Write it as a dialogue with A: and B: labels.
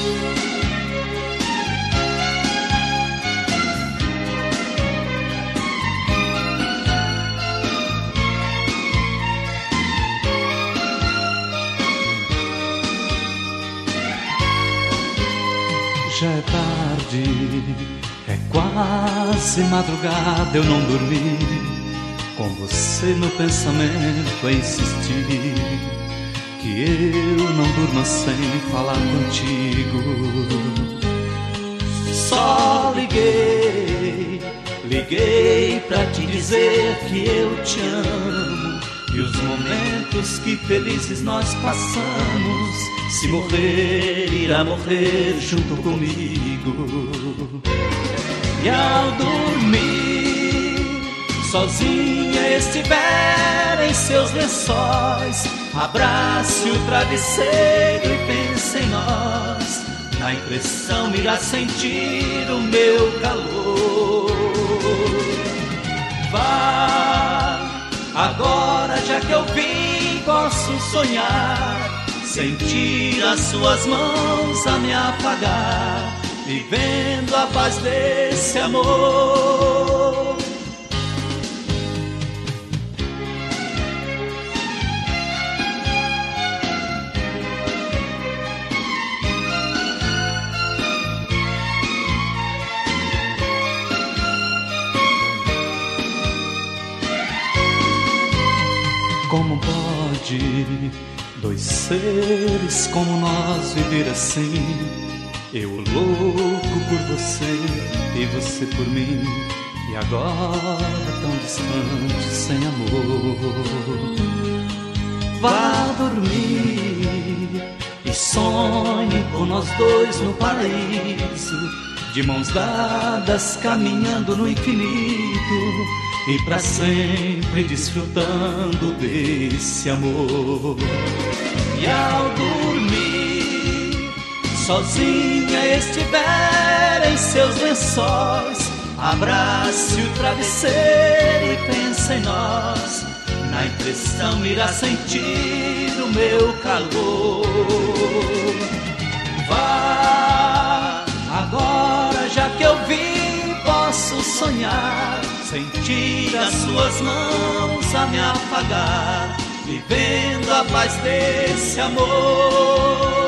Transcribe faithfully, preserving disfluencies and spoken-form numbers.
A: Já é tarde, é quase madrugada, eu não dormi. Com você no pensamento a insistir que eu não durma sem falar contigo. Só liguei, liguei pra te dizer que eu te amo. E os momentos que felizes nós passamos, se morrer, irá morrer junto comigo. E ao dormir, sozinha estiver em seus lençóis, abrace o travesseiro e pense em nós. Na impressão irá sentir o meu calor. Vá, agora já que eu vim, posso sonhar, sentir as suas mãos a me afagar, vivendo a paz desse amor. Como pode dois seres como nós viver assim? Eu louco por você e você por mim, e agora tão distante, sem amor. Vá dormir e sonhe com nós dois no paraíso, de mãos dadas caminhando no infinito, e pra sempre desfrutando desse amor. E ao dormir, sozinha estiver em seus lençóis, abrace o travesseiro e pense em nós. Na impressão irá sentir o meu calor. Vá, agora já que eu vim, posso sonhar, sentir as suas mãos a me afagar, vivendo a paz desse amor.